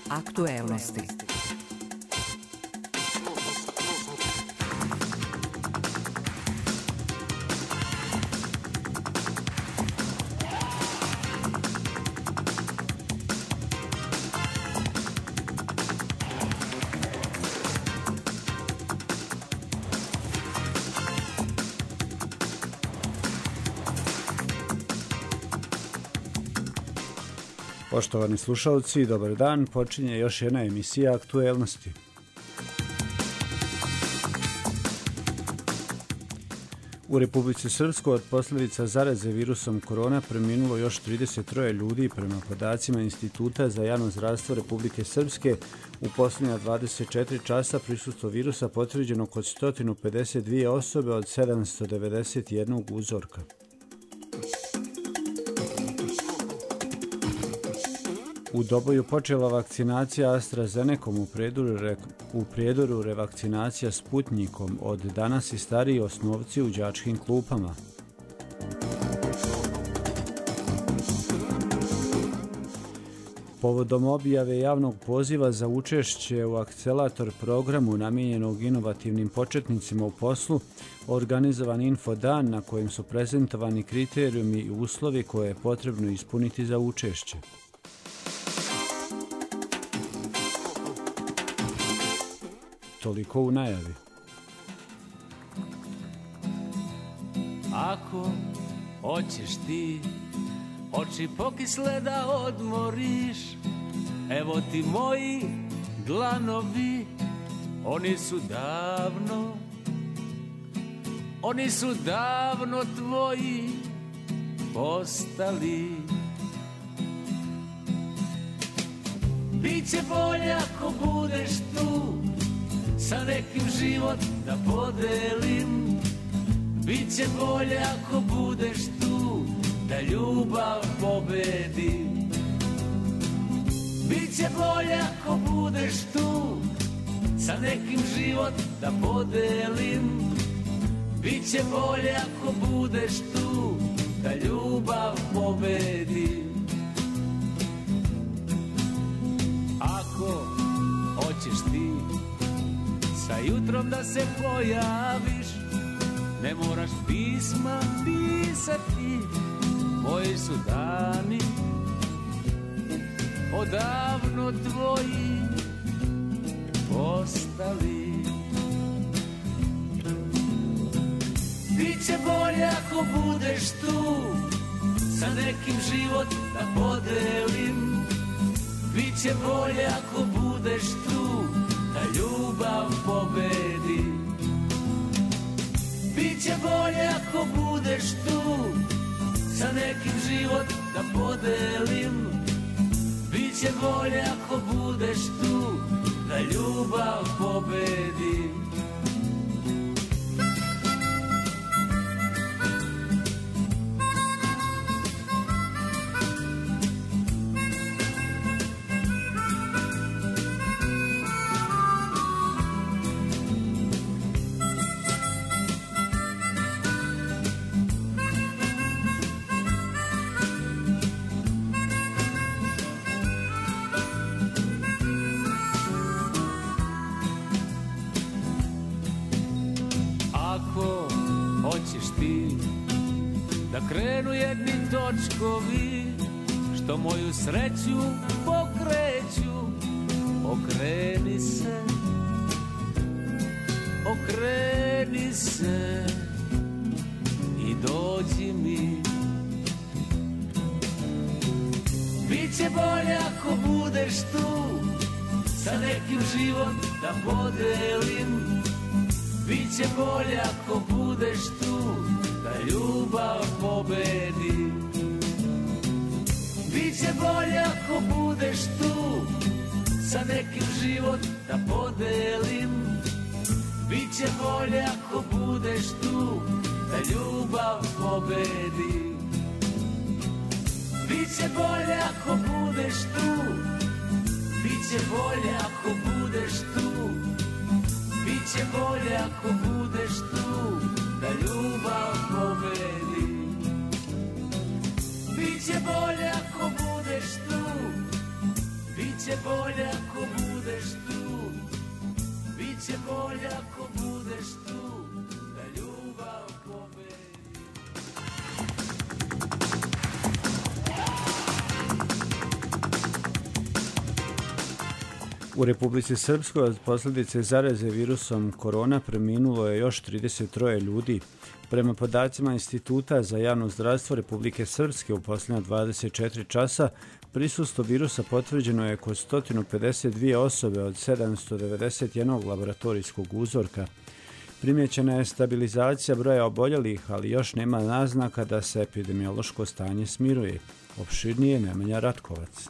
Aktuelnosti. Poštovani slušalci, dobar dan, počinje još jedna emisija Aktuelnosti. U Republici Srpskoj od posljedica zaraze virusom korona preminulo još 33 ljudi prema podacima Instituta za javno zdravstvo Republike Srpske. U posljednja 24 časa prisustvo virusa potvrđeno kod 152 osobe od 791 uzorka. U Doboju počela vakcinacija AstraZenecom, u Prijedoru revakcinacija Sputnikom, od danas i stariji osnovci u đačkim klupama. Povodom objave javnog poziva za učešće u akcelator programu namijenjenog inovativnim početnicima u poslu, organizovan infodan na kojem su prezentovani kriterijumi i uslovi koje je potrebno ispuniti za učešće. Toliko u najavi. Ako hoćeš ti oči pokisle da odmoriš, evo ti moji dlanovi, oni su davno tvoji postali. Biće bolje ako budeš tu, sa nekim život da podelim. Biće bolje ako budeš tu, da ljubav pobedi. Biće bolje ako budeš tu, sa nekim život da podelim. Biće bolje ako budeš tu, da ljubav pobedi. Ako hoćeš ti sa jutrom da se pojaviš, ne moraš pisma pisati, moji su dani odavno tvoji postali. Biće bolje ako budeš tu, sa nekim život da podelim. Biće bolje ako budeš tu, da ljubav pobedi. Biće bolje ako budeš tu, sa nekim život da podelim. Biće bolje ako budeš tu, da ljubav pobedi. Da krenu jedni točkovi što moju sreću pokreću. Okreni se i dođi mi. Biće bolje ako budeš tu, sa nekim život da podelim. Biće bolje ako budeš tu, da ljubav pobedi. Biće bolje ako budeš tu, sa nekim život da podelim. Biće bolje ako budeš tu, da ljubav pobedi. Biće bolje ako budeš tu, biće bolje ako budeš tu. Biće bolje ako budeš tu, da ljubav pobedi. Biće bolje ako budeš tu, biće bolje U Republici Srpskoj od posljedice zaraze virusom korona preminulo je još 33 ljudi. Prema podacima Instituta za javno zdravstvo Republike Srpske u posljednja 24 časa prisustvo virusa potvrđeno je kod 152 osobe od 791 laboratorijskog uzorka. Primjećena je stabilizacija broja oboljelih, ali još nema naznaka da se epidemiološko stanje smiruje. Opširnije Nemanja Ratkovac.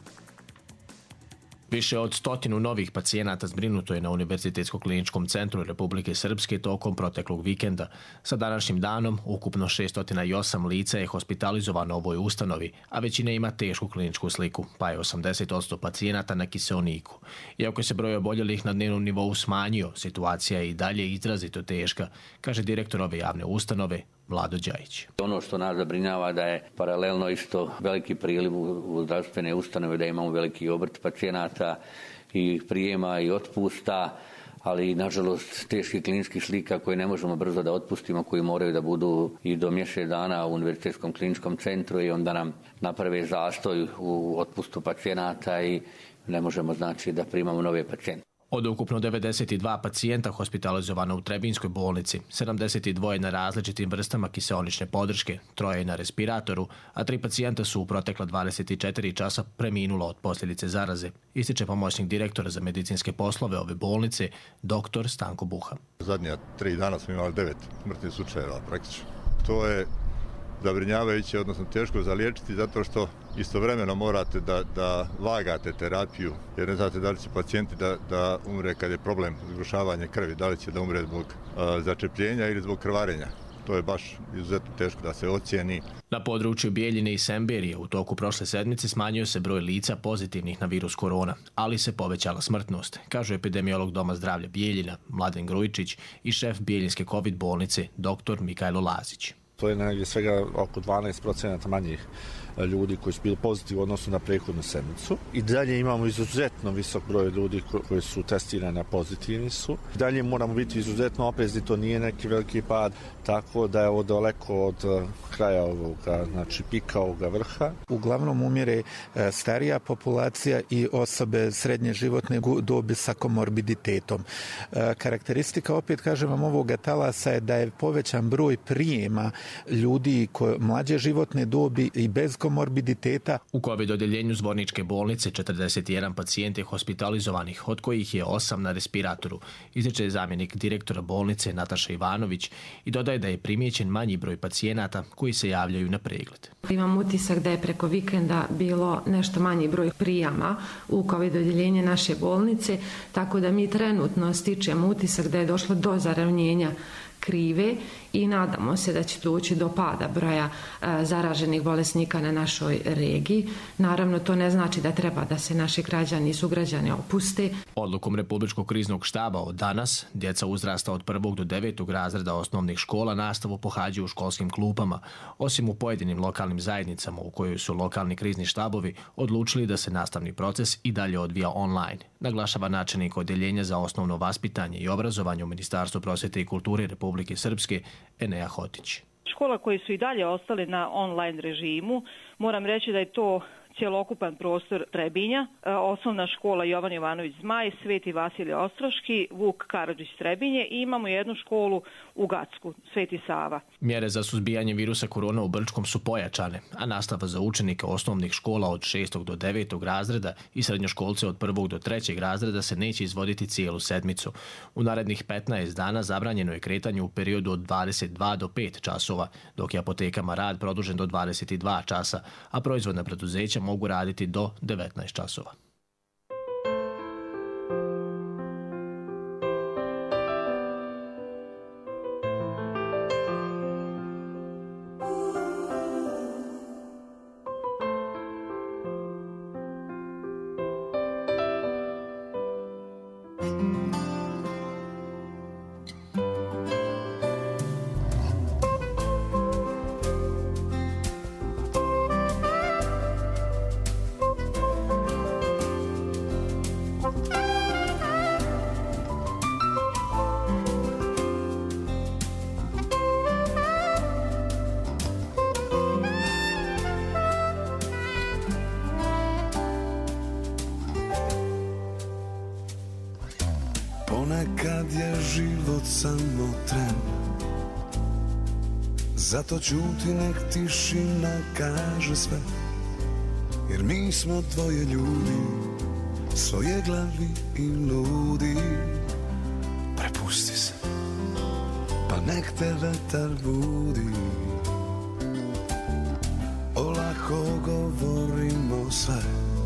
Više od 100 novih pacijenata zbrinuto je na Univerzitetsko-kliničkom centru Republike Srpske tokom proteklog vikenda. Sa današnjim danom ukupno 608 lica je hospitalizovano u ovoj ustanovi, a većina ima tešku kliničku sliku, pa je 80% pacijenata na kiseoniku. Iako se broj oboljelih na dnevnom nivou smanjio, situacija je i dalje izrazito teška, kaže direktor ove javne ustanove Vlado Đajić. Ono što nas zabrinjava da je paralelno isto veliki priliv u zdravstvene ustanove, da imamo veliki obrt pacijenata i prijema i otpusta, ali nažalost teških kliničkih slika koje ne možemo brzo da otpustimo, koji moraju da budu i do mjesec dana u Univerzitetskom kliničkom centru i onda nam naprave zastoj u otpustu pacijenata i ne možemo znači da primamo nove pacijente. Od ukupno 92 pacijenta hospitalizovano u Trebinjskoj bolnici, 72 na različitim vrstama kiseonične podrške, 3 na respiratoru, a 3 pacijenta su u protekla 24 časa preminulo od posljedice zaraze, ističe pomoćnik direktora za medicinske poslove ove bolnice, dr. Stanko Buha. Zadnja 3 dana smo imali 9 smrtnih slučajeva praktično. To je zabrinjavajuće, odnosno teško za liječiti, zato što istovremeno morate da vagate terapiju, jer ne znate da li će pacijenti da umre kad je problem zgrušavanja krvi, da li će da umre zbog začepljenja ili zbog krvarenja. To je baš izuzetno teško da se ocijeni. Na području Bijeljine i Semberije u toku prošle sedmice smanjio se broj lica pozitivnih na virus korona, ali se povećala smrtnost, kaže epidemiolog Doma zdravlja Bijeljina, Mladen Grujičić i šef Bijeljinske COVID bolnice, dr. Mikajlo Lazić. To je negdje svega oko 12% manjih ljudi koji su bili pozitivni u odnosu na prethodnu sedmicu. I dalje imamo izuzetno visok broj ljudi koji su testirani, a pozitivni su. Dalje moramo biti izuzetno oprezni, to nije neki veliki pad, tako da je ovo daleko od kraja ovoga, znači pika ovoga vrha. Uglavnom umire starija populacija i osobe srednje životne dobi sa komorbiditetom. Karakteristika, opet kažem vam, ovoga talasa je da je povećan broj prijema ljudi mlađe životne dobi i bez komorbiditeta. U COVID odjeljenju Zvorničke bolnice 41 pacijent je hospitalizovanih, od kojih je 8 na respiratoru, ističe zamjenik direktora bolnice Nataša Ivanović i dodaje da je primijećen manji broj pacijenata koji se javljaju na pregled. Imam utisak da je preko vikenda bilo nešto manji broj prijama u COVID odjeljenje naše bolnice, tako da mi trenutno stičemo utisak da je došlo do zaravnjenja krive i nadamo se da će doći do pada broja zaraženih bolesnika na našoj regiji. Naravno, to ne znači da treba da se naši građani i sugrađani opuste. Odlukom Republičkog kriznog štaba od danas, djeca uzrasta od 1. do 9. razreda osnovnih škola nastavu pohađaju u školskim klupama, osim u pojedinim lokalnim zajednicama u kojoj su lokalni krizni štabovi odlučili da se nastavni proces i dalje odvija online, naglašava načelnik odjeljenja za osnovno vaspitanje i obrazovanje u Ministarstvu prosvjete i kulture Republike Srpske, Enea Hotić. Škola koji su i dalje ostali na online režimu, moram reći da je to cjelokupan prostor Trebinja, osnovna škola Jovan Jovanović Zmaj, Sveti Vasilije Ostroški, Vuk Karadžić Trebinje i imamo jednu školu u Gacku, Sveti Sava. Mjere za suzbijanje virusa korona u Brčkom su pojačane, a nastava za učenike osnovnih škola od 6. do 9. razreda i srednjoškolce od 1. do 3. razreda se neće izvoditi cijelu sedmicu. U narednih 15 dana zabranjeno je kretanje u periodu od 22 do 5 časova, dok je apotekama rad produžen do 22 časa, a proizvodna preduzeća mogu raditi do 19 časova. samo tren. Zato ćuti, nek tišina kaže sve, jer mi smo dvoje ljudi, svoje glavi i ludi. Prepusti se, pa nek te vetar budi. Olako govorimo sve,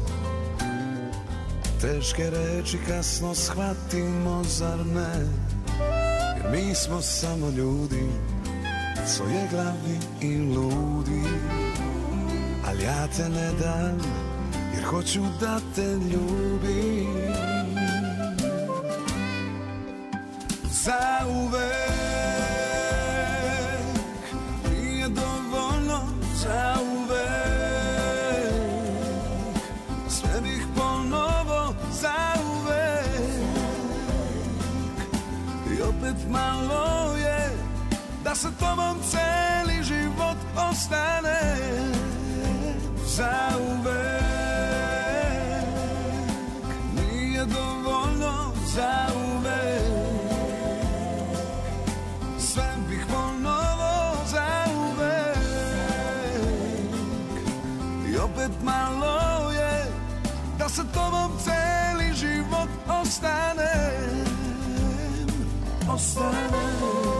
teške reči kasno shvatimo, zar ne? Jer mi smo samo ljudi, svoje glavi i ludi. Ali ja te ne dam, jer hoću da te ljubim. Zauvek nije dovoljno, zauvek sve bih ponovo, zauvek. I opet malo je da sa tobom celi život ostane. Zauvek nije dovoljno, zauvek sve bih ponovo, zauvek. I opet malo je da sa tobom celi život ostane. Ostane.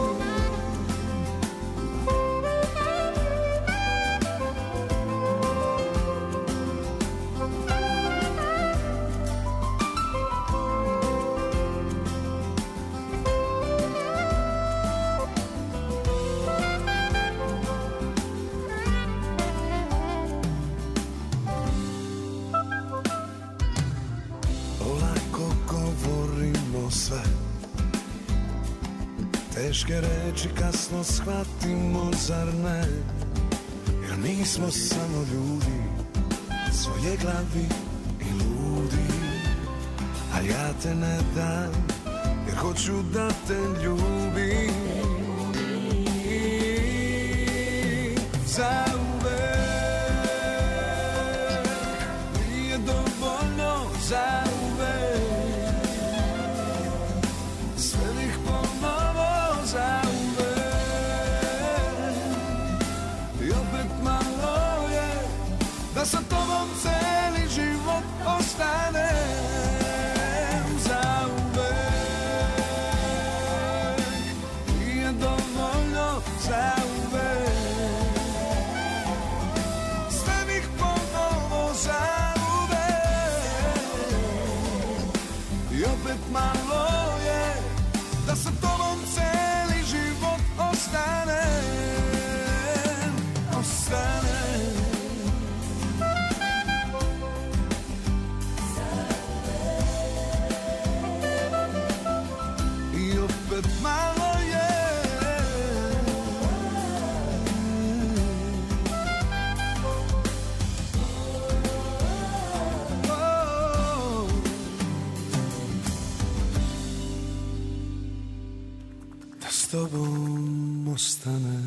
Sve teške reči kasno shvatimo, zar ne? Jer mi smo samo ljudi, svoje glavi i ludi. A ja te ne dam, jer hoću da te ljubim. Zauvek nije dovoljno, zauvek da sa tobom celi život ostane. Zauvek nije dovoljno, zauvek sve bih ponovo, zauvek. I opet malo je da sa tobom celi život ostane. Ostane. Malo je da s tobom ostane.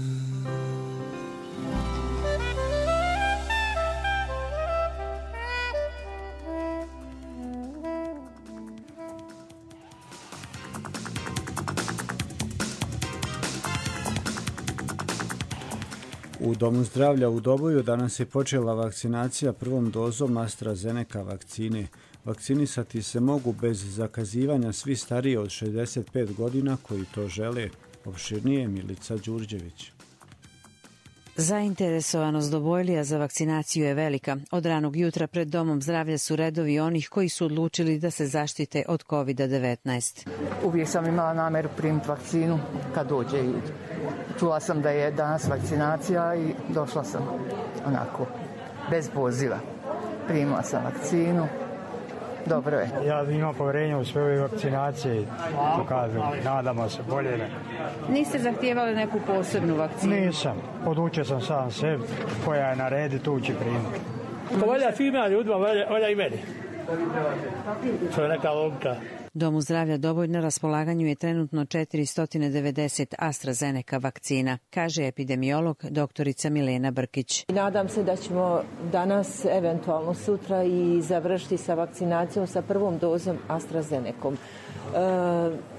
U Domu zdravlja u Doboju danas je počela vakcinacija prvom dozom AstraZeneca vakcine. Vakcinisati se mogu bez zakazivanja svi stariji od 65 godina koji to žele. Opširnije Milica Đurđević. Zainteresovanost Dobojlija za vakcinaciju je velika. Od ranog jutra pred Domom zdravlja su redovi onih koji su odlučili da se zaštite od COVID-19. Uvijek sam imala nameru primiti vakcinu kad dođe i čula sam da je danas vakcinacija i došla sam onako, bez poziva. Primila sam vakcinu. Dobro je. Ja imam povjerenje u svoje vakcinacije, to kažu, nadamo se bolje. Niste zahtijevali neku posebnu vakcinu? Nisam, odlučio sam sam sebi, koja je na redi, tu će primiti. Ko volja svima ljudima, volja i meni. To je neka logika. Domu zdravlja Doboj na raspolaganju je trenutno 490 AstraZeneca vakcina, kaže epidemiolog doktorica Milena Brkić. Nadam se da ćemo danas, eventualno sutra, i završiti sa vakcinacijom sa prvom dozom AstraZenecom.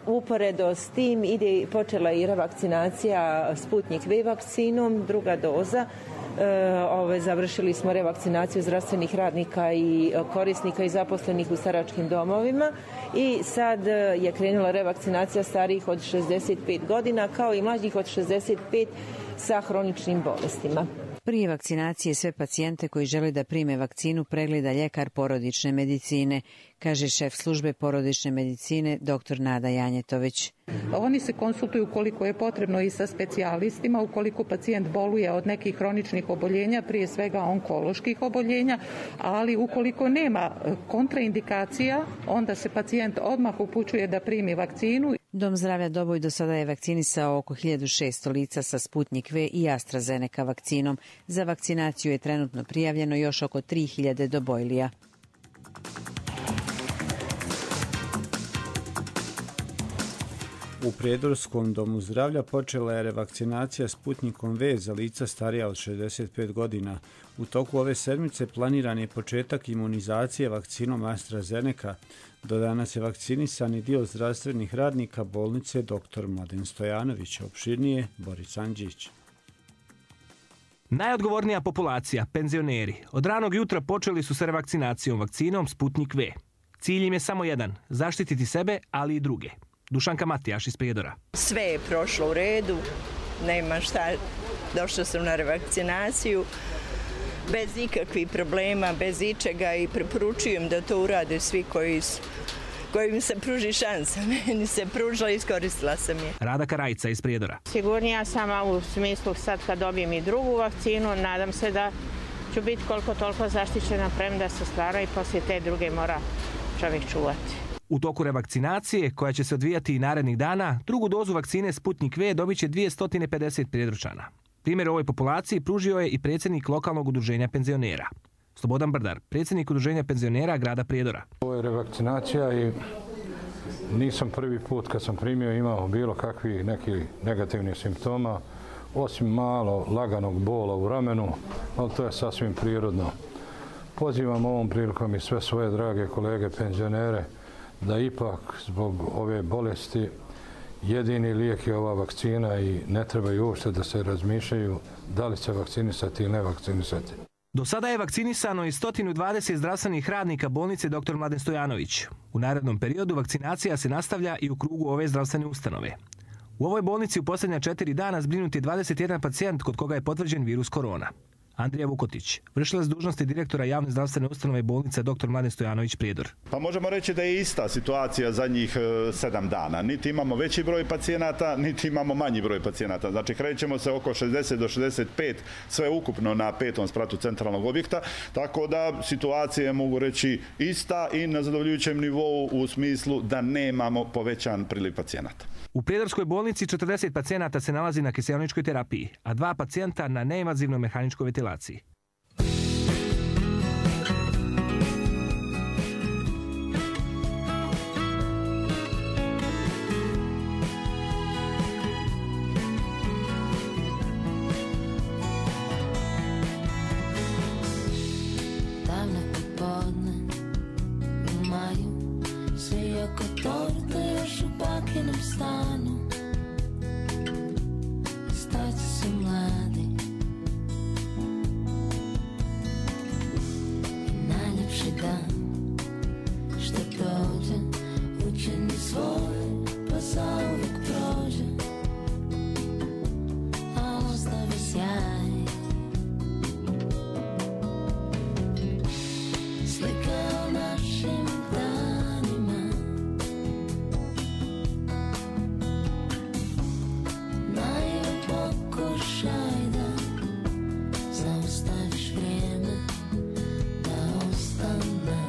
Uporedo s tim počela i revakcinacija Sputnik V vakcinom, druga doza. Završili smo revakcinaciju zdravstvenih radnika i korisnika i zaposlenih u staračkim domovima i sad je krenula revakcinacija starijih od 65 godina kao i mlađih od 65 sa hroničnim bolestima. Prije vakcinacije sve pacijente koji žele da prime vakcinu pregleda ljekar porodične medicine, kaže šef službe porodične medicine dr. Nada Janjetović. Oni se konsultuju koliko je potrebno i sa specijalistima, ukoliko pacijent boluje od nekih hroničnih oboljenja, prije svega onkoloških oboljenja, ali ukoliko nema kontraindikacija, onda se pacijent odmah upućuje da primi vakcinu. Dom zdravlja Doboj do sada je vakcinisao oko 1600 lica sa Sputnik V i AstraZeneca vakcinom. Za vakcinaciju je trenutno prijavljeno još oko 3000 Dobojlija. U Prijedorskom domu zdravlja počela je revakcinacija Sputnikom V za lica starija od 65 godina. U toku ove sedmice planiran je početak imunizacije vakcinom AstraZeneca. Do danas je vakcinisan i dio zdravstvenih radnika bolnice dr. Mladen Stojanović. Opširnije Boris Andžić. Najodgovornija populacija, penzioneri, od ranog jutra počeli su sa revakcinacijom vakcinom Sputnik V. Cilj im je samo jedan, zaštititi sebe, ali i druge. Dušanka Matijaš iz Prijedora. Sve je prošlo u redu, nema šta, došla sam na revakcinaciju, bez ikakvih problema, bez ičega i preporučujem da to urade svi kojim se pruži šansa. Meni se pružila i iskoristila sam je. Rada Karajca iz Prijedora. Sigurnija sam u smislu sad kad dobijem i drugu vakcinu, nadam se da ću biti koliko toliko zaštićena, premda se stvara i poslije te druge mora čovjek čuvati. U toku revakcinacije, koja će se odvijati i narednih dana, drugu dozu vakcine Sputnik V dobit će 250 Prijedorčana. Primjer ovoj populaciji pružio je i predsjednik lokalnog udruženja penzionera. Slobodan Brdar, predsjednik udruženja penzionera grada Prijedora. Ovo je revakcinacija i nisam prvi put kad sam primio imao bilo kakvih nekih negativnih simptoma, osim malo laganog bola u ramenu, ali to je sasvim prirodno. Pozivam ovom prilikom i sve svoje drage kolege penzionere da ipak zbog ove bolesti jedini lijek je ova vakcina i ne trebaju uopšte da se razmišljaju da li se vakcinisati ili ne vakcinisati. Do sada je vakcinisano i 120 zdravstvenih radnika bolnice dr. Mladen Stojanović. U narednom periodu vakcinacija se nastavlja i u krugu ove zdravstvene ustanove. U ovoj bolnici u posljednja 4 dana zbrinut je 21 pacijent kod koga je potvrđen virus korona. Andrija Vukotić, vršilac dužnosti direktora javne zdravstvene ustanove bolnice dr. Mladen Stojanović Prijedor. Pa možemo reći da je ista situacija zadnjih 7 dana. Niti imamo veći broj pacijenata, niti imamo manji broj pacijenata. Znači krećemo se oko 60 do 65, sve ukupno na 5. spratu centralnog objekta, tako da situacija je, mogu reći, ista i na zadovoljujućem nivou u smislu da nemamo povećan priliv pacijenata. U Prijedorskoj bolnici 40 pacijenata se nalazi na kiseoničkoj terapiji, a 2 pacijenta na neinvazivnoj mehaničkoj ventilaciji. Davno popodne u maju, svi oko torte još u bakinom stanu. Starci su mladi i najljepši dan što dođe, učini svoj pa zauvijek prođe, a ostavi sjaj. Slika o našim danima, naivan pokušaj da zaustaviš vrijeme, da ostane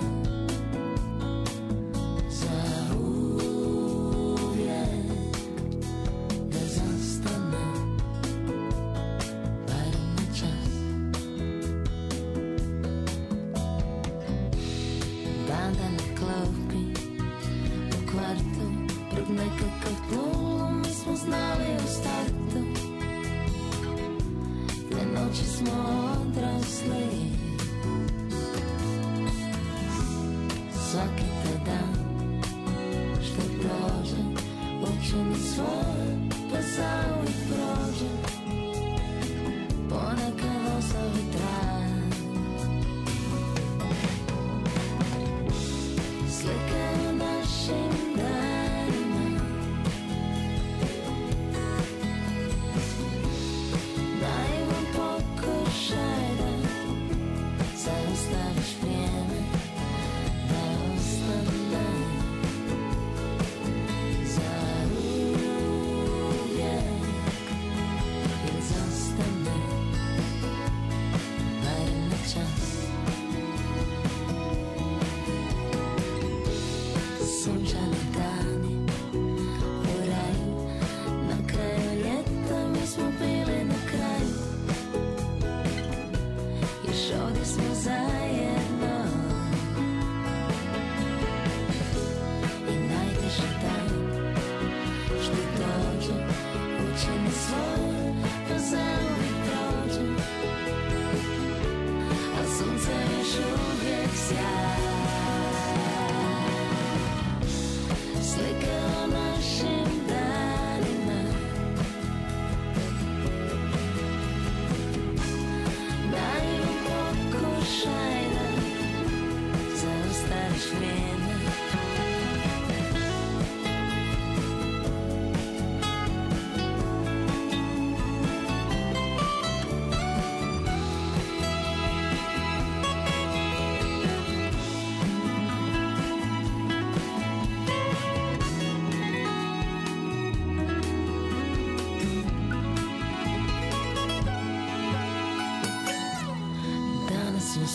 za uvijek, da zastane barem na čas. Banda na klopi u kvartu, pred nekakav plulom mi smo znali u startu. Te noći smo odrasli, svaki te dan što prođe,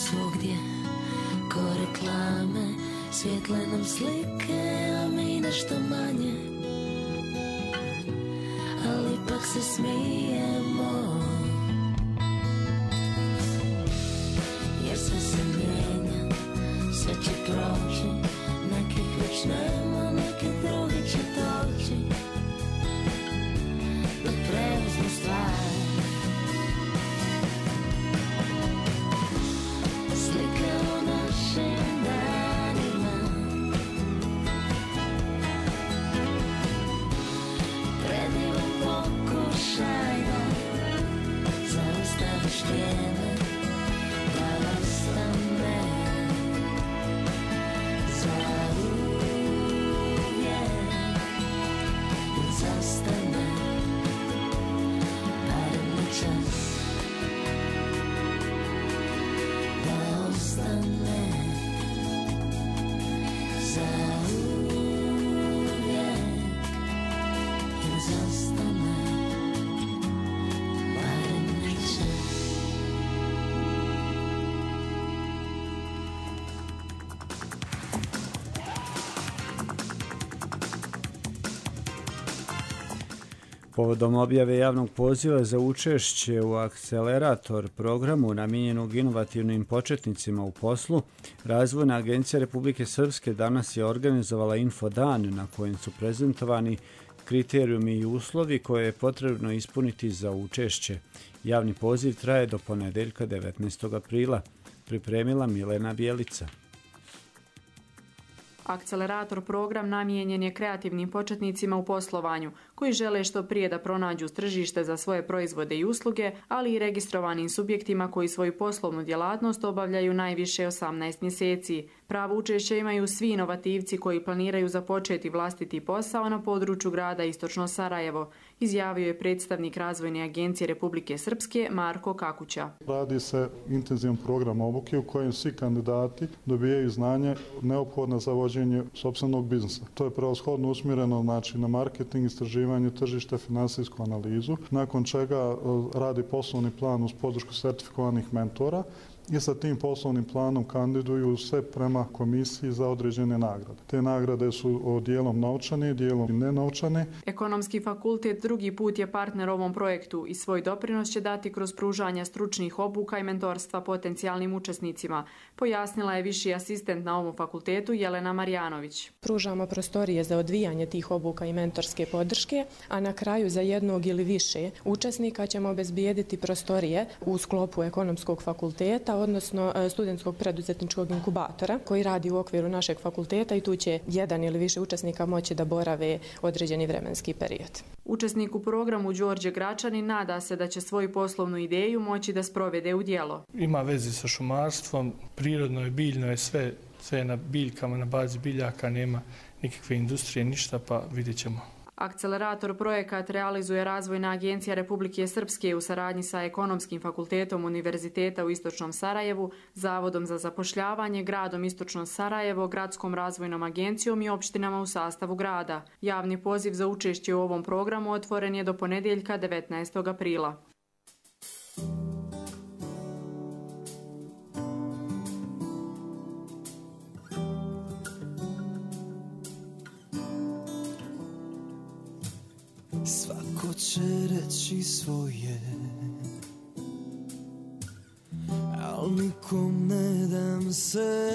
svugdje ko reklame, svijetle nam slike, a mi nešto manje, ali ipak se smijemo, jer sve se mijenja, sve će proći, nekih već nema, neki drugi će doći da preuzmu stvar. Slike u našim danima, predivan pokušaj da zaustaviš vrijeme, da ostane zauvijek, da zastane barem na čas, da ostane zauvijek, da zastane barem na čas. Povodom objave javnog poziva za učešće u akcelerator programu namijenjenog inovativnim početnicima u poslu, Razvojna agencija Republike Srpske danas je organizovala infodan na kojem su prezentovani kriterijumi i uslovi koje je potrebno ispuniti za učešće. Javni poziv traje do ponedeljka 19. aprila. Pripremila Milena Bjelica. Akcelerator program namijenjen je kreativnim početnicima u poslovanju koji žele što prije da pronađu tržište za svoje proizvode i usluge, ali i registrovanim subjektima koji svoju poslovnu djelatnost obavljaju najviše 18 mjeseci. Pravo učešće imaju svi inovativci koji planiraju započeti vlastiti posao na području grada Istočno Sarajevo, izjavio je predstavnik Razvojne agencije Republike Srpske Marko Kakuća. Radi se intenzivan program obuke u kojem svi kandidati dobijaju znanje neophodno za vođenje sopstvenog biznisa. To je prevashodno usmjereno na marketing, istraživanje tržišta, finansijsku analizu, nakon čega radi poslovni plan uz podršku sertifikovanih mentora i sa tim poslovnim planom kandiduju sve prema komisiji za određene nagrade. Te nagrade su dijelom novčane, dijelom nenovčane. Ekonomski fakultet drugi put je partner ovom projektu i svoj doprinos će dati kroz pružanje stručnih obuka i mentorstva potencijalnim učesnicima, pojasnila je viši asistent na ovom fakultetu Jelena Marjanović. Pružamo prostorije za odvijanje tih obuka i mentorske podrške, a na kraju za jednog ili više učesnika ćemo obezbijediti prostorije u sklopu ekonomskog fakulteta, odnosno studentskog preduzetničkog inkubatora koji radi u okviru našeg fakulteta i tu će jedan ili više učesnika moći da borave određeni vremenski period. Učesnik u programu Đorđe Gračanin nada se da će svoju poslovnu ideju moći da sprovede u djelo. Ima veze sa šumarstvom, prirodno je, biljno je, sve je na biljkama, na bazi biljaka, nema nikakve industrije, ništa, pa vidjet ćemo. Akcelerator projekat realizuje Razvojna agencija Republike Srpske u saradnji sa Ekonomskim fakultetom Univerziteta u Istočnom Sarajevu, Zavodom za zapošljavanje, Gradom Istočno Sarajevo, Gradskom razvojnom agencijom i opštinama u sastavu grada. Javni poziv za učešće u ovom programu otvoren je do ponedeljka 19. aprila. Svako će reći svoje, al nikom ne dam se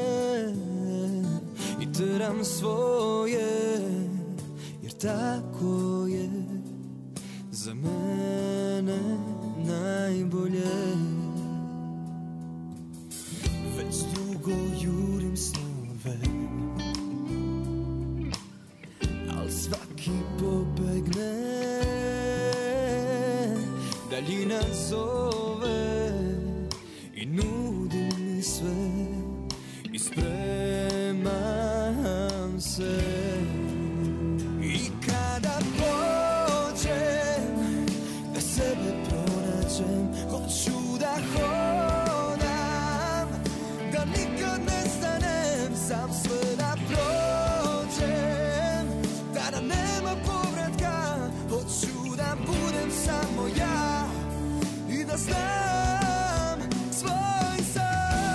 i teram svoje, jer tako je za mene najbolje. Već dugo jurim snove, al svaki pobegne, daljina zove i nudi mi sve i spremam se. I kada pođem da sebe pronađem, hoću da hodam, da nikad ne stanem, sam sve da prođem, da nema povratka, hoću da budem samo ja i da znam svoj san.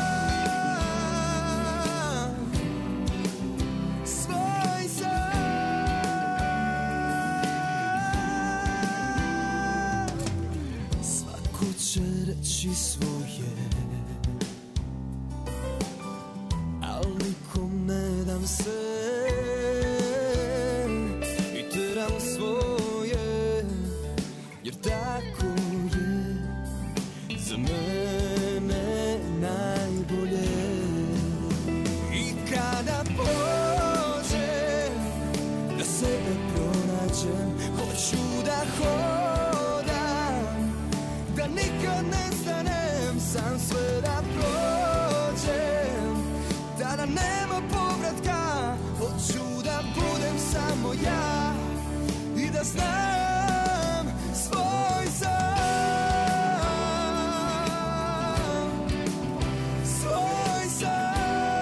će reći svoje, al nikom ne dam sve i teram svoje, jer tako je za mene najbolje. I kada pođe da sebe pronađem, hoću da hodam, da nikad ne stanem, sam sve da prođem, tada nema povratka. Hoću da budem samo ja i da znam svoj sam, svoj sam.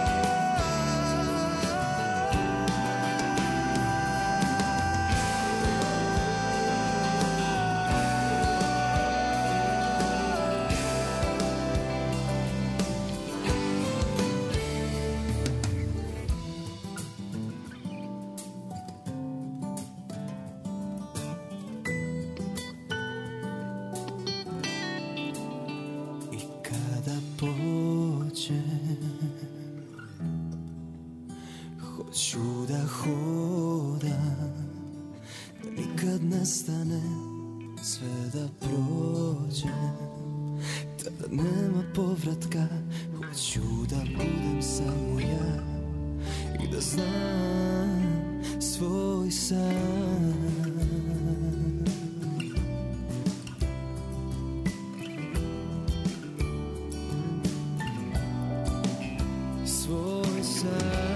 Hoću da hodam, da nikad ne stane, sve da prođem, tada nema povratka. Hoću da budem samo ja i da znam svoj sam. Svoj sam.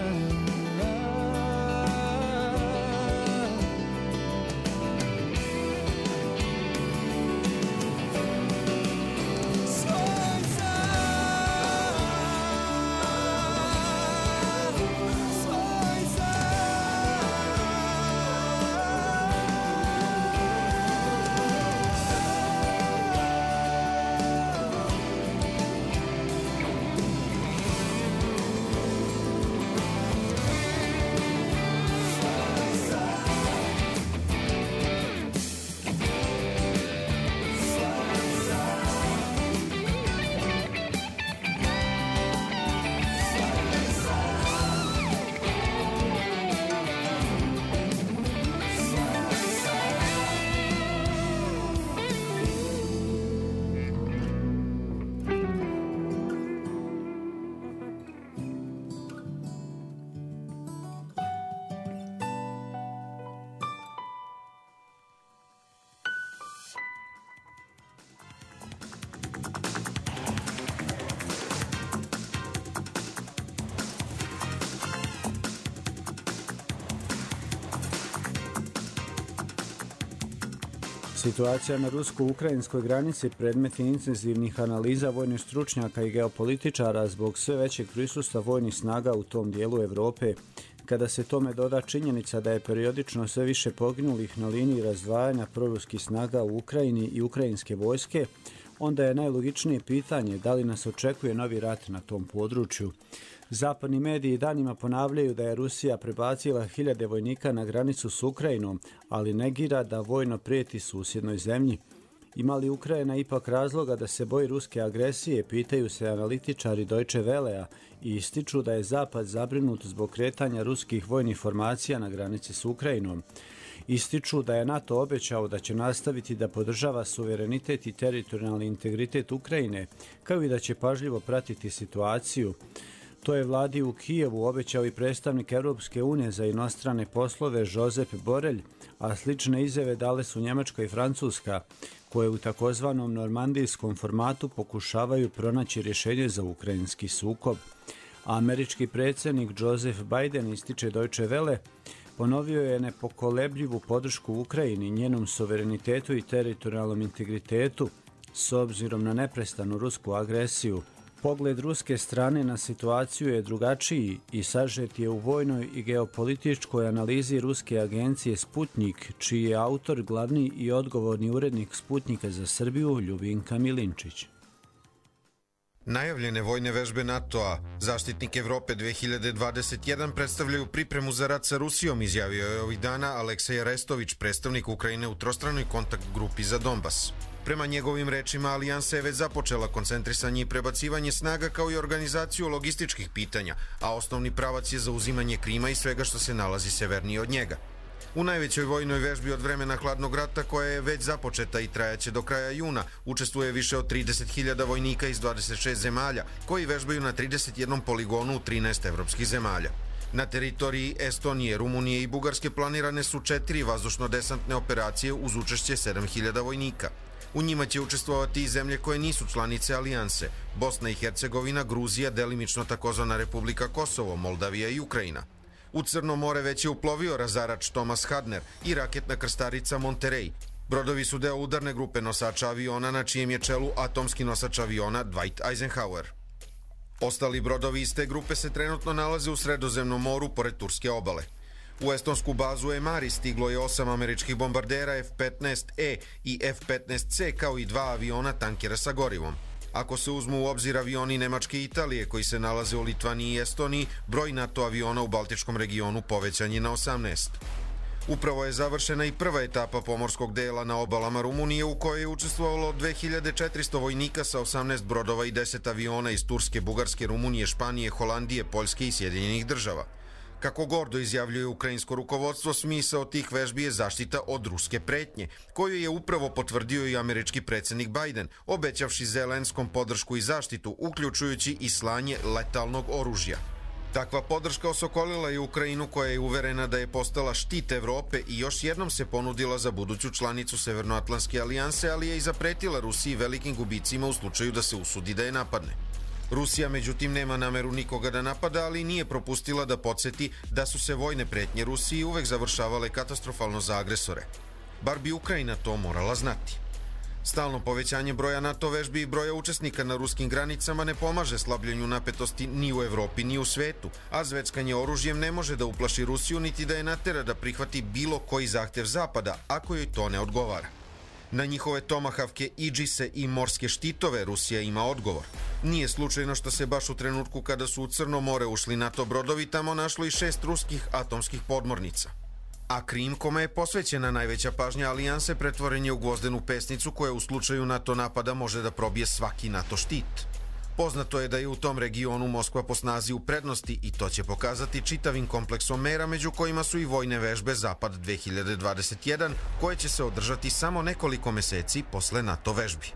Situacija na rusko-ukrajinskoj granici predmet je intenzivnih analiza vojnih stručnjaka i geopolitičara zbog sve većeg prisustva vojnih snaga u tom dijelu Evrope. Kada se tome doda činjenica da je periodično sve više poginulih na liniji razdvajanja proruskih snaga u Ukrajini i ukrajinske vojske, onda je najlogičnije pitanje da li nas očekuje novi rat na tom području. Zapadni mediji danima ponavljaju da je Rusija prebacila 1000 vojnika na granicu s Ukrajinom, ali negira da vojno prijeti susjednoj zemlji. Ima li Ukrajina ipak razloga da se boji ruske agresije, pitaju se analitičari Deutsche Wellea i ističu da je Zapad zabrinut zbog kretanja ruskih vojnih formacija na granici s Ukrajinom. Ističu da je NATO obećao da će nastaviti da podržava suverenitet i teritorijalni integritet Ukrajine, kao i da će pažljivo pratiti situaciju. To je vladi u Kijevu obećao i predstavnik Europske unije za inostrane poslove Josep Borrell, a slične izjave dale su Njemačka i Francuska, koje u takozvanom normandijskom formatu pokušavaju pronaći rješenje za ukrajinski sukob. Američki predsjednik Joseph Biden, ističe Deutsche Welle, ponovio je nepokolebljivu podršku Ukrajini, njenom suverenitetu i teritorijalnom integritetu s obzirom na neprestanu rusku agresiju. Pogled ruske strane na situaciju je drugačiji i sažet je u vojnoj i geopolitičkoj analizi ruske agencije Sputnik, čiji je autor glavni i odgovorni urednik Sputnika za Srbiju Ljubinka Milinčić. Najavljene vojne vežbe NATO-a, Zaštitnik Evrope 2021 predstavljaju pripremu za rat sa Rusijom, izjavio je ovih dana Aleksej Arestović, predstavnik Ukrajine u trostranoj kontakt grupi za Donbas. Prema njegovim rečima, alijansa je već započela koncentrisanje i prebacivanje snaga kao i organizaciju logističkih pitanja, a osnovni pravac je zauzimanje Krima i svega što se nalazi severnije od njega. U najvećoj vojnoj vežbi od vremena hladnog rata, koja je već započeta i trajaće do kraja juna, učestvuje više od 30.000 vojnika iz 26 zemalja, koji vežbaju na 31 poligonu u 13 evropskih zemalja. Na teritoriji Estonije, Rumunije i Bugarske planirane su 4 vazdušno-desantne operacije uz učešće 7.000 vojnika. U njima će učestvovati i zemlje koje nisu članice alijanse: Bosna i Hercegovina, Gruzija, delimično takozvana Republika Kosovo, Moldavija i Ukrajina. U Crno more već je uplovio razarač Thomas Hadner i raketna krstarica Monterey. Brodovi su deo udarne grupe nosača aviona na čijem je čelu atomski nosač aviona Dwight Eisenhower. Ostali brodovi iz te grupe se trenutno nalaze u Sredozemnom moru pored turske obale. U estonsku bazu Emari stiglo je 8 američkih bombardera F-15E i F-15C kao i 2 aviona tankera sa gorivom. Ako se uzmu u obzir avioni Nemačke i Italije koji se nalaze u Litvaniji i Estoniji, broj NATO aviona u Baltičkom regionu povećan je na 18. Upravo je završena i prva etapa pomorskog dela na obalama Rumunije u kojoj je učestvovalo 2400 vojnika sa 18 brodova i 10 aviona iz Turske, Bugarske, Rumunije, Španije, Holandije, Poljske i Sjedinjenih država. Kako gordo izjavljuje ukrajinsko rukovodstvo, smisao tih vežbi je zaštita od ruske pretnje, koju je upravo potvrdio i američki predsjednik Biden, obećavši Zelenskom podršku i zaštitu, uključujući i slanje letalnog oružja. Takva podrška osokolila je Ukrajinu, koja je uverena da je postala štit Evrope i još jednom se ponudila za buduću članicu Severnoatlantske alijanse, ali je i zapretila Rusiji velikim gubicima u slučaju da se usudi da je napadne. Rusija, međutim, nema nameru nikoga da napada, ali nije propustila da podsjeti da su se vojne pretnje Rusiji uvek završavale katastrofalno za agresore. Bar bi Ukrajina to morala znati. Stalno povećanje broja NATO vežbi i broja učesnika na ruskim granicama ne pomaže slabljenju napetosti ni u Evropi ni u svetu, a zveckanje oružjem ne može da uplaši Rusiju niti da je natera da prihvati bilo koji zahtev Zapada ako joj to ne odgovara. Na njihove tomahavke, idžise i morske štitove Rusija ima odgovor. Nije slučajno što se baš u trenutku kada su u Crno more ušli NATO brodovi tamo našlo i 6 ruskih atomskih podmornica. A Krim, kome je posvećena najveća pažnja alijanse, pretvoren je u gvozdenu pesnicu koja u slučaju NATO napada može da probije svaki NATO štit. Poznato je da je u tom regionu Moskva po snazi u prednosti i to će pokazati čitavim kompleksom mera, među kojima su i vojne vežbe Zapad 2021, koje će se održati samo nekoliko meseci posle NATO vežbi.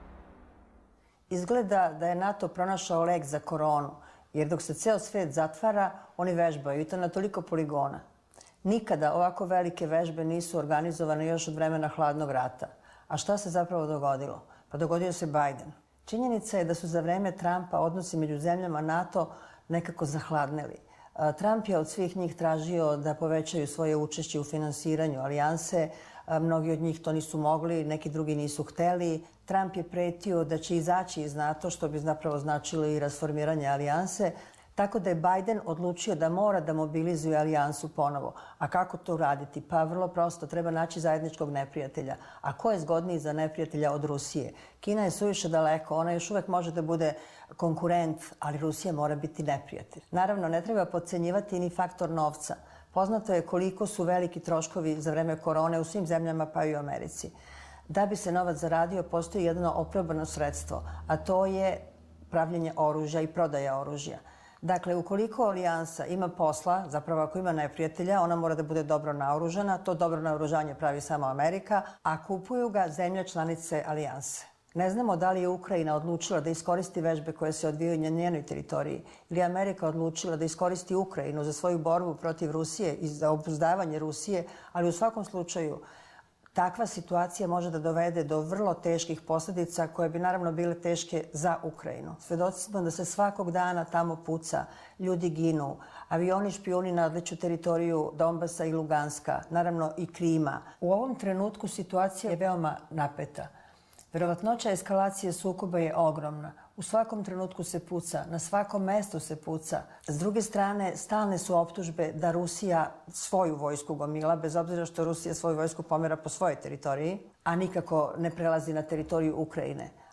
Izgleda da je NATO pronašao lek za koronu, jer dok se ceo svet zatvara, oni vežbaju i to na toliko poligona. Nikada ovako velike vežbe nisu organizovane još od vremena hladnog rata. A šta se zapravo dogodilo? Pa dogodio se Biden. Činjenica je da su za vreme Trumpa odnosi među zemljama NATO nekako zahladneli. Trump je od svih njih tražio da povećaju svoje učešće u finansiranju alijanse. Mnogi od njih to nisu mogli, neki drugi nisu hteli. Trump je pretio da će izaći iz NATO, što bi zapravo značilo i rasformiranje alijanse. Tako da je Biden odlučio da mora da mobilizuje alijansu ponovo. A kako to uraditi? Pa vrlo prosto, treba naći zajedničkog neprijatelja. A ko je zgodniji za neprijatelja od Rusije? Kina je suviše daleko, ona još uvek može da bude konkurent, ali Rusija mora biti neprijatelj. Naravno, ne treba podcenjivati ni faktor novca. Poznato je koliko su veliki troškovi za vreme korone u svim zemljama, pa i u Americi. Da bi se novac zaradio, postoji jedno oprobano sredstvo, a to je pravljenje oružja i prodaja oružja. Dakle, ukoliko alijansa ima posla, zapravo ako ima neprijatelja, ona mora da bude dobro naoružana. To dobro naoružanje pravi samo Amerika, a kupuju ga zemlje članice alijanse. Ne znamo da li je Ukrajina odlučila da iskoristi vežbe koje se odvijaju na njenoj teritoriji ili je Amerika odlučila da iskoristi Ukrajinu za svoju borbu protiv Rusije i za obuzdavanje Rusije, ali u svakom slučaju takva situacija može da dovede do vrlo teških posljedica koje bi naravno bile teške za Ukrajinu. Svedoci smo da se svakog dana tamo puca, ljudi ginu, avioni špijuni nadleću teritoriju Donbasa i Luganska, naravno i Krima. U ovom trenutku situacija je veoma napeta. Verovatnoća eskalacije sukoba je ogromna. U svakom trenutku se puca, na svakom mestu se puca. S druge strane, stalne su optužbe da Rusija svoju vojsku gomila, bez obzira što Rusija svoju vojsku pomera po svojoj teritoriji, a nikako ne prelazi na teritoriju Ukrajine.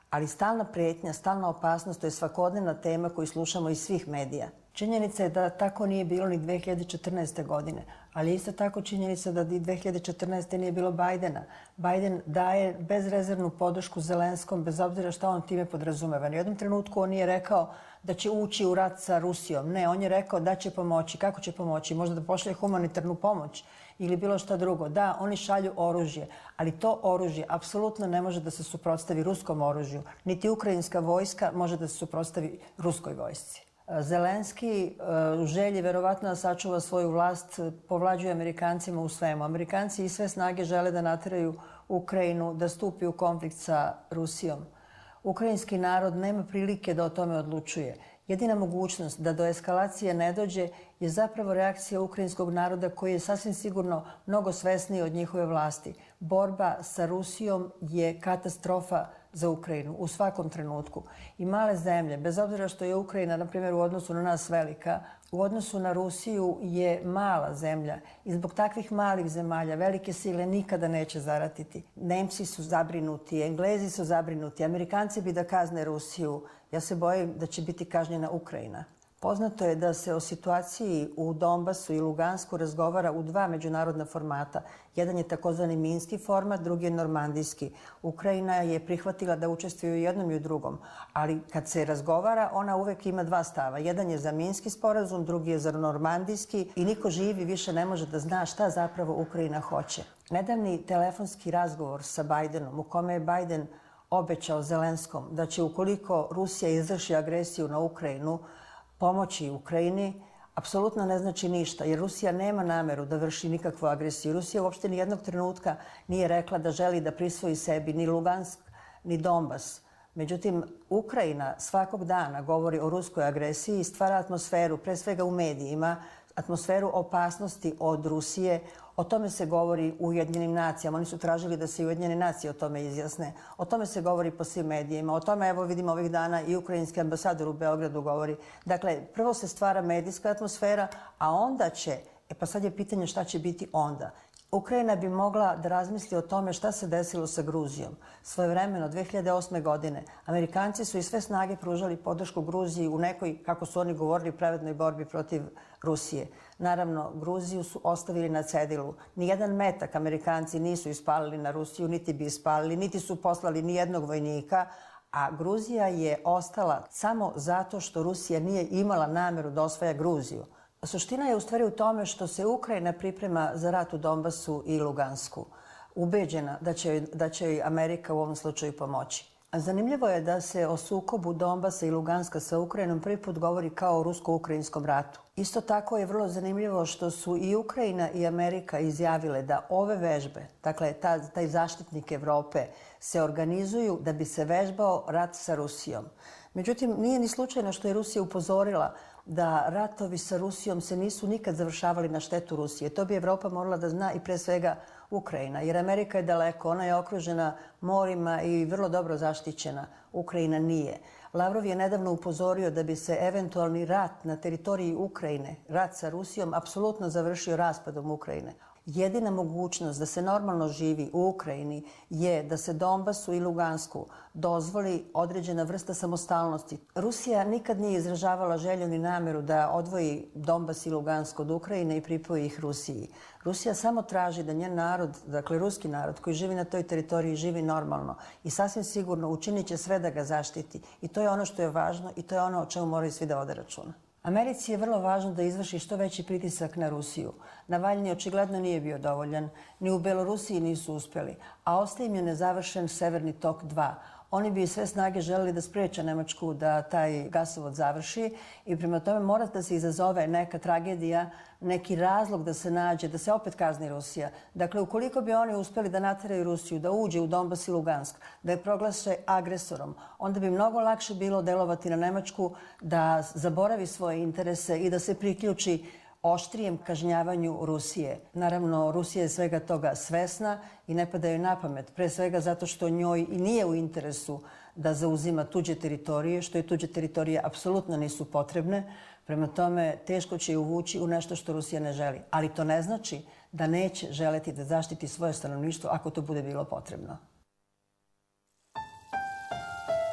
Ali stalna prijetnja, stalna opasnost, to je svakodnevna tema koju slušamo iz svih medija. Činjenica je da tako nije bilo ni 2014. godine, ali isto tako činjenica da i 2014. nije bilo Bajdena. Bajden daje bezrezervnu podršku Zelenskom, bez obzira šta on time podrazumeva. Ni u jednom trenutku on nije rekao da će ući u rat sa Rusijom. Ne, on je rekao da će pomoći. Kako će pomoći? Možda da pošalje humanitarnu pomoć ili bilo šta drugo. Da, oni šalju oružje, ali to oružje apsolutno ne može da se suprotstavi ruskom oružju. Niti ukrajinska vojska može da se suprotstavi ruskoj vojsci. Zelenski u želji verovatno da sačuva svoju vlast povlađuje Amerikancima u svemu. Amerikanci i sve snage žele da nateraju Ukrajinu da stupi u konflikt sa Rusijom. Ukrajinski narod nema prilike da o tome odlučuje. Jedina mogućnost da do eskalacije ne dođe je zapravo reakcija ukrajinskog naroda koji je sasvim sigurno mnogo svesniji od njihove vlasti. Borba sa Rusijom je katastrofa za Ukrajinu u svakom trenutku. I male zemlje, bez obzira što je Ukrajina, na primjer, u odnosu na nas velika, u odnosu na Rusiju je mala zemlja i zbog takvih malih zemalja velike sile nikada neće zaratiti. Nemci su zabrinuti, Englezi su zabrinuti, Amerikanci bi da kazne Rusiju. Ja se bojim da će biti kažnjena Ukrajina. Poznato je da se o situaciji u Donbasu i Lugansku razgovara u dva međunarodna formata. Jedan je takozvani minski format, drugi je normandijski. Ukrajina je prihvatila da učestvuje u jednom i u drugom, ali kad se razgovara, ona uvek ima dva stava. Jedan je za minski sporazum, drugi je za normandijski i niko živi više ne može da zna šta zapravo Ukrajina hoće. Nedavni telefonski razgovor sa Bajdenom, u kome je Bajden obećao Zelenskom da će, ukoliko Rusija izvrši agresiju na Ukrajinu, pomoći Ukrajini, apsolutno ne znači ništa, jer Rusija nema nameru da vrši nikakvu agresiju. Rusija uopšte ni jednog trenutka nije rekla da želi da prisvoji sebi ni Lugansk, ni Donbas. Međutim, Ukrajina svakog dana govori o ruskoj agresiji i stvara atmosferu, pre svega u medijima, atmosferu opasnosti od Rusije. O tome se govori u Ujedinjenim nacijama. Oni su tražili da se i Ujedinjene nacije o tome izjasne. O tome se govori po svim medijima. O tome, evo vidimo ovih dana, i ukrajinski ambasador u Beogradu govori. Dakle, prvo se stvara medijska atmosfera, a onda će, pa sad je pitanje šta će biti onda. Ukrajina bi mogla da razmisli o tome šta se desilo sa Gruzijom. Svojevremeno, 2008. godine, Amerikanci su i sve snage pružali podršku Gruziji u nekoj, kako su oni govorili, pravednoj borbi protiv Rusije. Naravno, Gruziju su ostavili na cedilu. Nijedan metak Amerikanci nisu ispalili na Rusiju, niti bi ispalili, niti su poslali nijednog vojnika, a Gruzija je ostala samo zato što Rusija nije imala nameru da osvaja Gruziju. Suština je u stvari u tome što se Ukrajina priprema za rat u Donbasu i Lugansku. Ubeđena da će joj Amerika u ovom slučaju pomoći. Zanimljivo je da se o sukobu Donbasa i Luganska sa Ukrajinom prvi put govori kao o rusko-ukrajinskom ratu. Isto tako je vrlo zanimljivo što su i Ukrajina i Amerika izjavile da ove vežbe, dakle taj zaštitnik Evrope, se organizuju da bi se vežbao rat sa Rusijom. Međutim, nije ni slučajno što je Rusija upozorila da ratovi sa Rusijom se nisu nikad završavali na štetu Rusije. To bi Evropa morala da zna i pre svega Ukrajina, jer Amerika je daleko, ona je okružena morima i vrlo dobro zaštićena. Ukrajina nije. Lavrov je nedavno upozorio da bi se eventualni rat na teritoriji Ukrajine, rat sa Rusijom, apsolutno završio raspadom Ukrajine. Jedina mogućnost da se normalno živi u Ukrajini je da se Donbasu i Lugansku dozvoli određena vrsta samostalnosti. Rusija nikad nije izražavala želju ni nameru da odvoji Donbas i Lugansko od Ukrajine i pripoji ih Rusiji. Rusija samo traži da njen narod, dakle ruski narod koji živi na toj teritoriji, živi normalno i sasvim sigurno učinit će sve da ga zaštiti. I to je ono što je važno i to je ono o čemu moraju svi da vode računa. Americi je vrlo važno da izvrši što veći pritisak na Rusiju. Navalnji očigledno nije bio dovoljan, ni u Belorusiji nisu uspjeli, a ostaje im je nezavršen Severni tok 2. Oni bi sve snage želeli da spreče Nemačku da taj gasovod završi i prema tome mora da se izazove neka tragedija, neki razlog da se nađe, da se opet kazni Rusija. Dakle, ukoliko bi oni uspjeli da nateraju Rusiju da uđe u Donbas i Lugansk, da je proglase agresorom, onda bi mnogo lakše bilo delovati na Nemačku da zaboravi svoje interese i da se priključi oštrijem kažnjavanju Rusije. Naravno, Rusija je svega toga svesna i ne pada joj na pamet, pre svega zato što njoj i nije u interesu da zauzima tuđe teritorije, što je tuđe teritorije apsolutno nisu potrebne. Prema tome, teško će ju uvući u nešto što Rusija ne želi. Ali to ne znači da neće želeti da zaštiti svoje stanovništvo ako to bude bilo potrebno.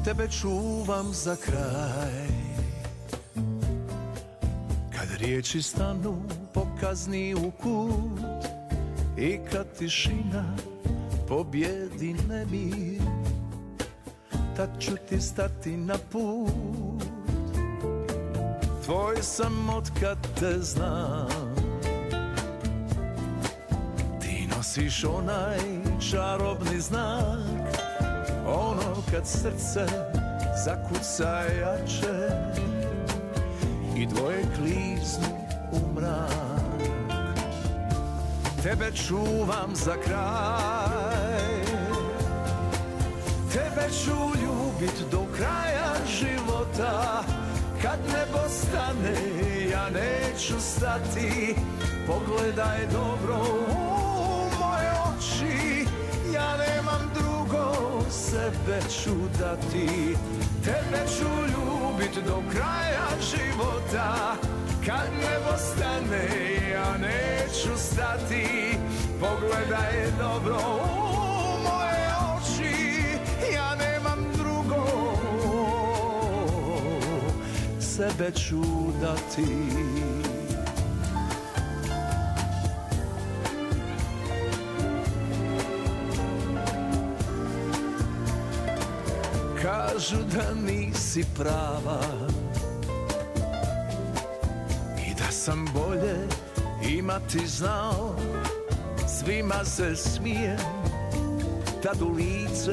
tebe čuvam za kraj. Kad riječi stanu pokazni u kut i kad tišina pobjedi nemir, tad ću ti stati na put. Tvoj sam otkad te znam. Ti nosiš onaj čarobni znak, ono kad srce zakuca jače i dvoje kliznu u mrak. Tebe čuvam za kraj, tebe ću ljubit do kraja života. Kad nebo stane, ja neću stati. Pogledaj dobro u moje oči, ja nemam drugo, sebe ću dati. Tebe ću ljubit do kraja života. Kad nebo stane, ja neću stati. Pogledaj dobro u moje oči, ja nemam drugo, sebe ću dati. Kažu da nisi prava i da sam bolje imati znao. Svima se smijem tad u lice,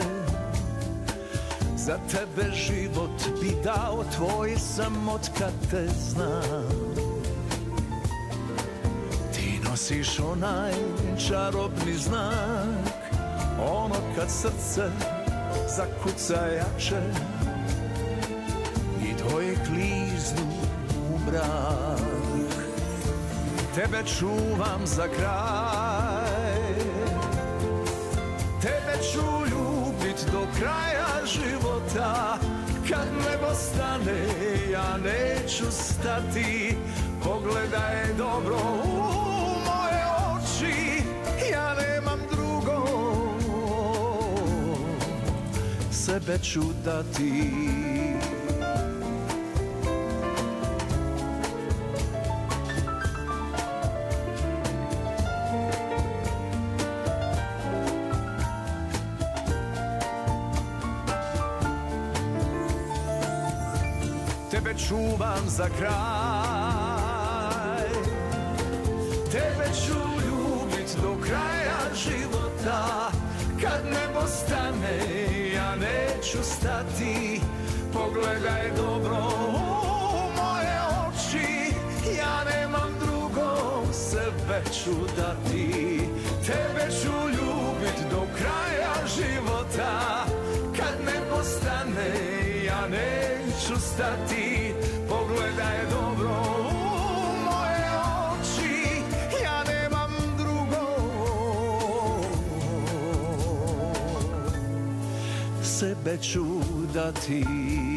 za tebe život bi dao. Tvoj sam otkad te znam. Ti nosiš onaj čarobni znak, ono kad srce zakuca jače i dvoje kliznu u mrak. Tebe čuvam za kraj, tebe ću ljubit do kraja života. Kad nebo stane, ja neću stati. Pogledaj dobro u moje oči, ja nemam drugo, sebe ću dati. Tebe čuvam za kraj, tebe ću ljubit do kraja života. Kad nebo stane, ja neću stati. Pogledaj dobro u moje oči, ja nemam drugo, sebe ću dati. Tebe ću ljubit do kraja života. Kad nebo stane, ja neću stati. Pogledaj dobro u moje oči, ja nemam drugo, sebe ću dati.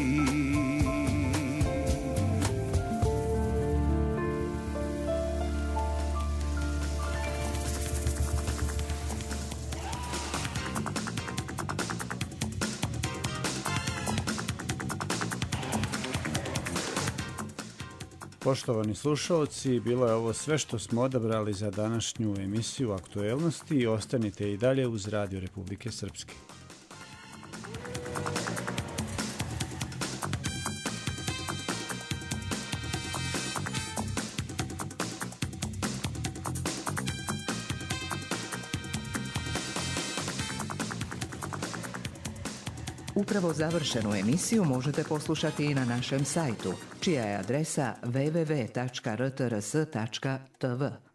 Poštovani slušalci, bilo je ovo sve što smo odabrali za današnju emisiju Aktuelnosti i ostanite i dalje uz Radio Republike Srpske. Upravo završenu emisiju možete poslušati i na našem sajtu, čija je adresa www.rtrs.tv.